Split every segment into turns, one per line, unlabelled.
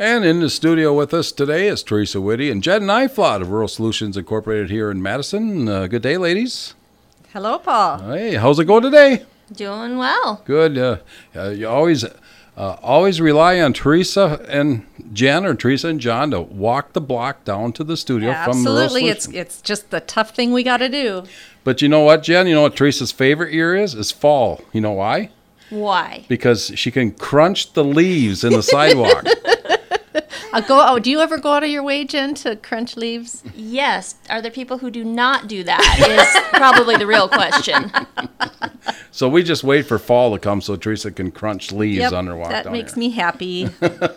And in the studio with us today is Teresa Whitty and Jen Neiflot of Rural Solutions Incorporated here in Madison. Good day, ladies.
Hello, Paul.
Hey, how's it going today?
Doing well.
Good. You always rely on Teresa and Jen or Teresa and John to walk the block down to the studio from the Rural
Absolutely.
Solutions.
It's just the tough thing we got to do.
But you know what, Jen? You know what Teresa's favorite year is? Is fall. You know why?
Why?
Because she can crunch the leaves in the sidewalk.
Do you ever go out of your way, Jen, to crunch leaves?
Yes. Are there people who do not do that is probably the real question.
So we just wait for fall to come so Teresa can crunch leaves on her walk down
that makes
here.
me happy.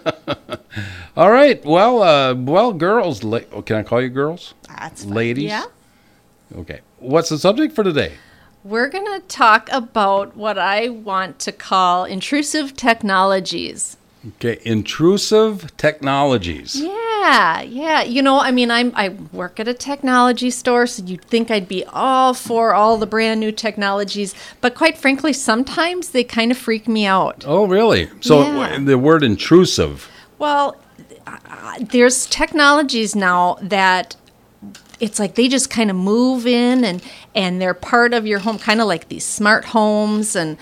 All right. Well, girls. Can I call you girls?
That's fine.
Ladies?
Yeah.
Okay. What's the subject for today?
We're going to talk about what I want to call intrusive technologies.
Okay. Intrusive technologies.
Yeah. I work at a technology store, so you'd think I'd be all for all the brand new technologies. But quite frankly, sometimes they kind of freak me out.
Oh, really? So
Yeah.
the word intrusive.
Well, there's technologies now that it's like they just kind of move in and they're part of your home, kind of like these smart homes and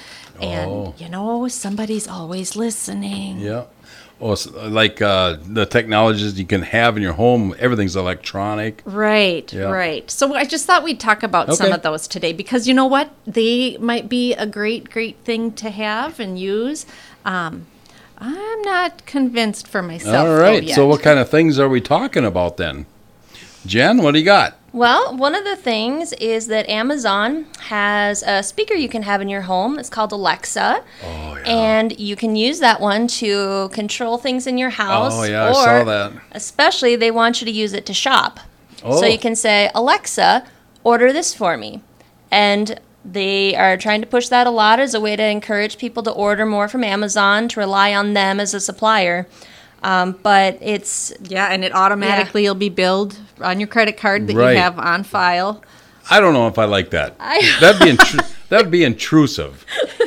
somebody's always listening.
Yeah. Oh, so like the technologies you can have in your home, everything's electronic.
Right,
Yeah.
right. So I just thought we'd talk about some
Okay.
of those today because you know what? They might be a great thing to have and use. I'm not convinced for myself.
All right.
though, yet.
So what kind of things are we talking about then? Jen, what do you got?
Well, one of the things is that Amazon has a speaker you can have in your home. It's called Alexa.
Oh, yeah.
And you can use that one to control things in your house.
Oh, yeah, I
or
saw that.
especially they want you to use it to shop.
Oh.
So you can say, Alexa, order this for me. And they are trying to push that a lot as a way to encourage people to order more from Amazon, to rely on them as a supplier. But it's
and it automatically will be billed on your credit card that
Right.
you have on file.
I don't know if I like that. That'd be intrusive.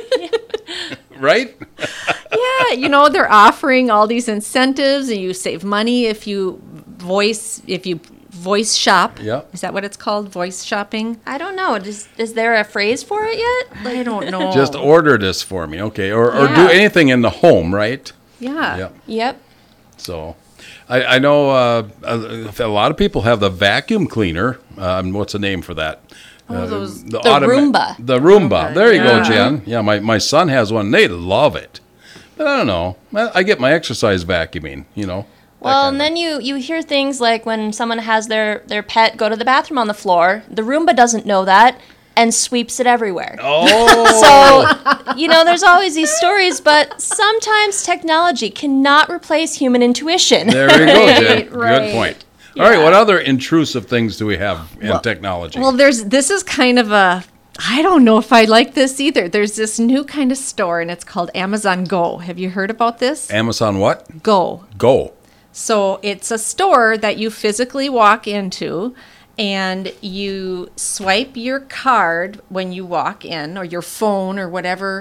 Right?
Yeah, they're offering all these incentives and you save money if you voice shop.
Yeah.
Is that what it's called? Voice shopping?
I don't know. Is there a phrase for it yet?
I don't know.
Just order this for me, okay? Or do
Yeah.
anything in the home, right?
Yeah.
Yep.
Yep.
So, I know a lot of people have the vacuum cleaner. What's the name for that?
The Roomba.
The Roomba. There you go,
Yeah.
Jen. Yeah, my son has one. They love it. But I don't know. I get my exercise vacuuming, that
Well,
kind
and then you hear things like when someone has their pet go to the bathroom on the floor, the Roomba doesn't know that and sweeps it everywhere.
Oh.
So, there's always these stories, but sometimes technology cannot replace human intuition.
There you go, Jen.
Right.
Good point. All right, what other intrusive things do we have in technology?
Well, this is kind of I don't know if I like this either. There's this new kind of store and it's called Amazon Go. Have you heard about this?
Amazon what?
Go.
Go.
So it's a store that you physically walk into and you swipe your card when you walk in or your phone or whatever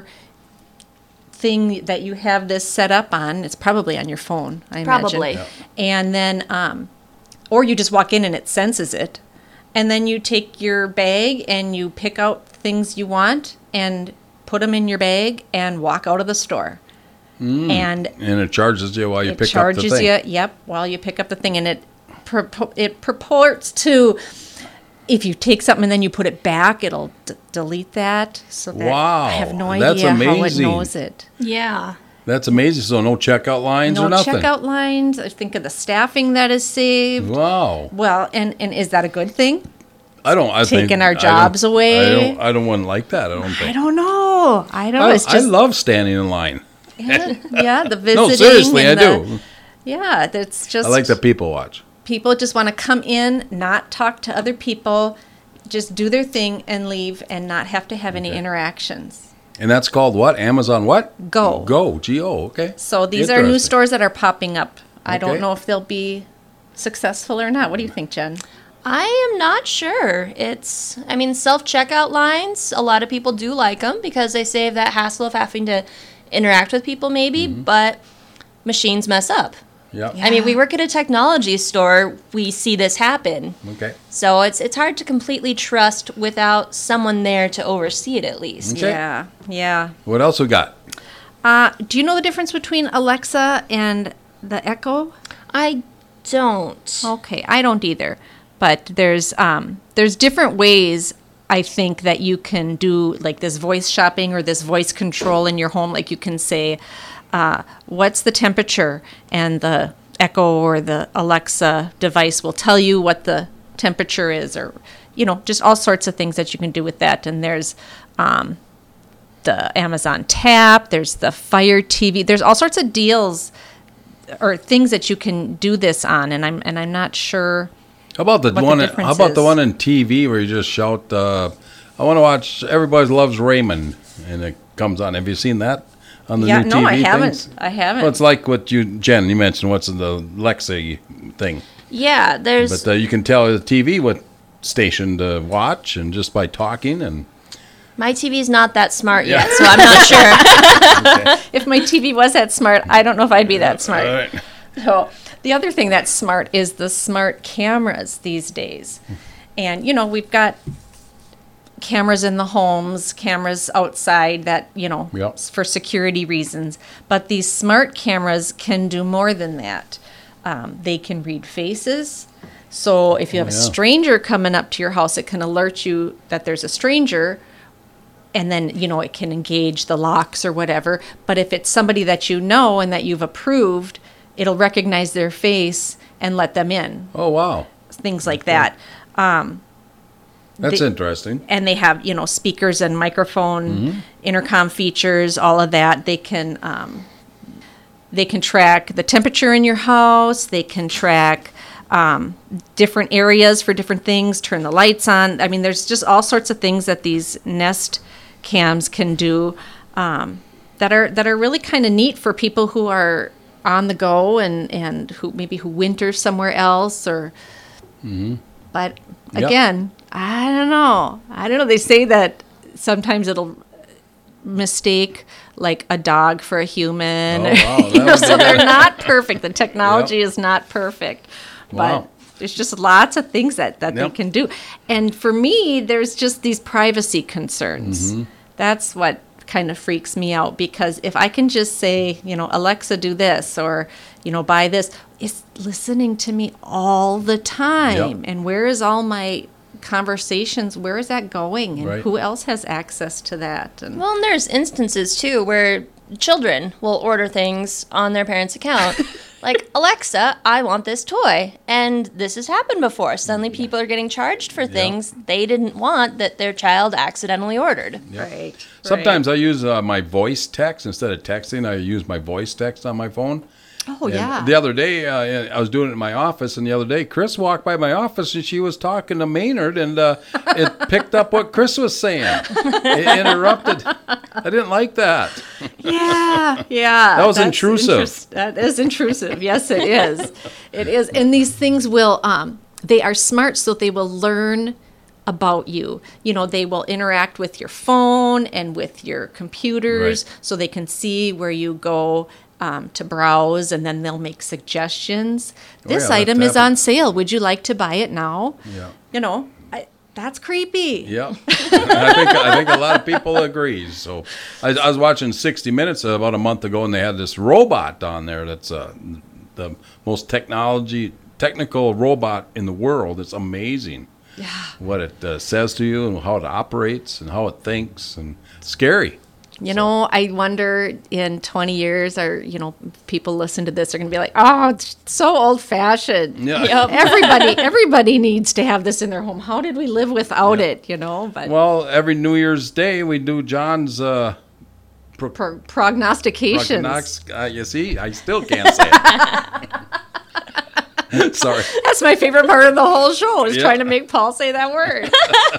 thing that you have this set up on. It's probably on your phone, I imagine.
Probably. Yeah.
And then, or you just walk in and it senses it. And then you take your bag and you pick out things you want and put them in your bag and walk out of the store. And
it charges you while you pick up the thing.
It charges you, while you pick up the thing. And it purports to, if you take something and then you put it back, it'll delete that. So that
Wow,
I have no
that's
idea how it
amazing.
knows it.
Yeah.
That's amazing. So no checkout lines or
No
nothing?
checkout lines. I think of the staffing that is saved.
Wow.
Well, and is that a good thing?
I think
Taking our jobs away?
I don't want to like that. I don't think.
I don't know. It's
I
just
love standing in line.
the visiting.
No, seriously, I
and
do.
Yeah, that's just
I like the people watch.
people just want to come in, not talk to other people, just do their thing and leave and not have to have any interactions.
And that's called what? Amazon what?
Go.
Go. G-O. Okay.
So these are new
Interesting.
stores that are popping up. I don't
Okay.
know if they'll be successful or not. What do you think, Jen?
I am not sure. Self-checkout lines, a lot of people do like them because they save that hassle of having to interact with people maybe, but machines mess up.
Yeah.
I mean, we work at a technology store. We see this happen.
Okay.
So it's hard to completely trust without someone there to oversee it at least.
Okay.
Yeah, yeah.
What else we got?
Do you know the difference between Alexa and the Echo?
I don't.
Okay, I don't either. But there's different ways I think that you can do like this voice shopping or this voice control in your home. Like you can say, what's the temperature? And the Echo or the Alexa device will tell you what the temperature is, or, just all sorts of things that you can do with that. And there's the Amazon Tap, there's the Fire TV, there's all sorts of deals or things that you can do this on. And I'm not sure.
How about the
what
one?
the
How
difference
about the
is.
one in TV where you just shout, "I want to watch Everybody Loves Raymond," and it comes on. Have you seen that on the
Yeah,
new
no,
TV
I haven't.
things?
I haven't.
Well, it's like what Jen, you mentioned. What's the Alexa thing?
Yeah, there's.
But you can tell the TV what station to watch, and just by talking. And
My TV's not that smart yet, so I'm not sure.
If my TV was that smart, I don't know if I'd be that smart.
all right.
So the other thing that's smart is the smart cameras these days. And, we've got cameras in the homes, cameras outside that,
Yep.
for security reasons. But these smart cameras can do more than that. They can read faces. So if you have a
yeah.
stranger coming up to your house, it can alert you that there's a stranger. And then, it can engage the locks or whatever. But if it's somebody that you know and that you've approved, it'll recognize their face and let them in.
Oh wow,
Things like that.
that's
They-
interesting.
And they have, speakers and microphone, intercom features, all of that. They can track the temperature in your house. They can track different areas for different things, turn the lights on. I mean, there's just all sorts of things that these Nest cams can do that are really kind of neat for people who are on the go and who winter somewhere else or. But
Yep.
again, I don't know. They say that sometimes it'll mistake like a dog for a human.
Oh, wow. That would be
So they're
good.
not perfect. The technology is not perfect.
Wow.
But there's just lots of things that they
Yep.
can do. And for me, there's just these privacy concerns. That's what kind of freaks me out, because if I can just say, Alexa, do this, or, buy this, it's listening to me all the time.
Yep.
And where is all my conversations? Where is that going? And
Right.
who else has access to that? And
Well, and there's instances too where children will order things on their parents' account. Like, Alexa, I want this toy. And this has happened before. Suddenly people are getting charged for things they didn't want that their child accidentally ordered.
right.
Sometimes I use my voice text instead of texting. I use my voice text on my phone.
Oh,
And
yeah.
The other day, I was doing it in my office, and the other day, Chris walked by my office, and she was talking to Maynard, and it picked up what Chris was saying. It interrupted. I didn't like that.
Yeah, yeah.
That was
that's
intrusive.
That is intrusive. Yes, it is. It is. And these things will, they are smart, so they will learn about you. They will interact with your phone and with your computers,
Right.
so they can see where you go to browse, and then they'll make suggestions. This
yeah,
item
that's
is on sale. Would you like to buy it now?
Yeah.
That's creepy.
Yeah, I think a lot of people agree. So, I was watching 60 Minutes about a month ago, and they had this robot on there that's the most technical robot in the world. It's amazing.
Yeah.
What it says to you and how it operates and how it thinks, and scary.
I wonder in 20 years, people listen to this are going to be like, oh, it's so old fashioned.
Yeah.
Yep.
Everybody needs to have this in their home. How did we live without it? But
Well, every New Year's Day we do John's
prognostications.
you see, I still can't say it. Sorry.
That's my favorite part of the whole show is
Yeah.
trying to make Paul say that word.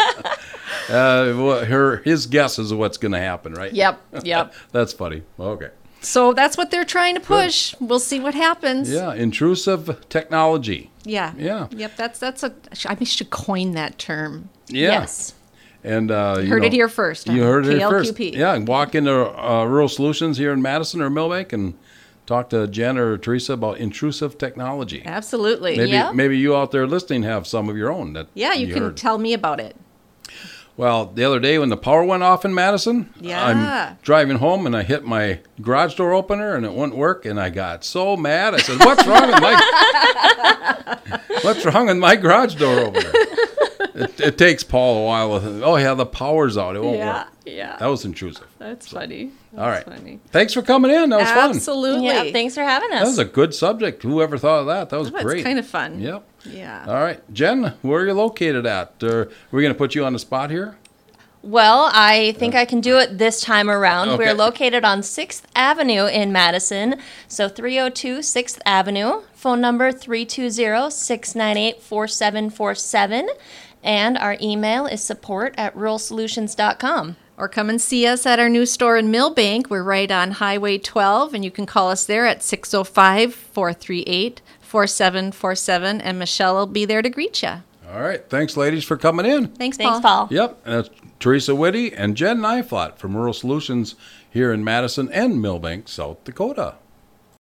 His guess is what's going to happen, right?
Yep.
That's funny. Okay.
So that's what they're trying to push. We'll see what happens.
Yeah, intrusive technology.
Yeah.
Yeah.
Yep. I should coin that term.
Yeah.
Yes.
And
Heard it here first.
You heard it here first.
KLQP.
Yeah, walk into Rural Solutions here in Madison or Millbank and talk to Jen or Teresa about intrusive technology.
Absolutely.
Maybe you out there listening have some of your own that
Yeah, you can
heard.
tell me about it.
Well, the other day when the power went off in Madison,
Yeah.
I'm driving home and I hit my garage door opener and it wouldn't work, and I got so mad. I said, "What's wrong with my garage door opener?" It takes Paul a while. Oh yeah, the power's out. It won't work.
Yeah.
That was intrusive.
That's funny.
All right.
Funny.
Thanks for coming in. That was fun.
Absolutely.
Yeah, thanks for having us.
That was a good subject. Whoever thought of that? That was
That's
great.
kind of fun.
Yep.
Yeah.
All right, Jen, where are you located at? We're going to put you on the spot here.
Well, I think I can do it this time around.
Okay.
We're located on 6th Avenue in Madison, so 302 6th Avenue, phone number 320-698-4747, and our email is support@ruralsolutions.com.
Or come and see us at our new store in Millbank. We're right on Highway 12, and you can call us there at 605-438-4747, and Michelle will be there to greet you.
All right, thanks, ladies, for coming in.
Thanks, Paul.
Thanks, Paul.
Yep, and that's Teresa Whitty and Jen Nyflot from Rural Solutions here in Madison and Millbank, South Dakota.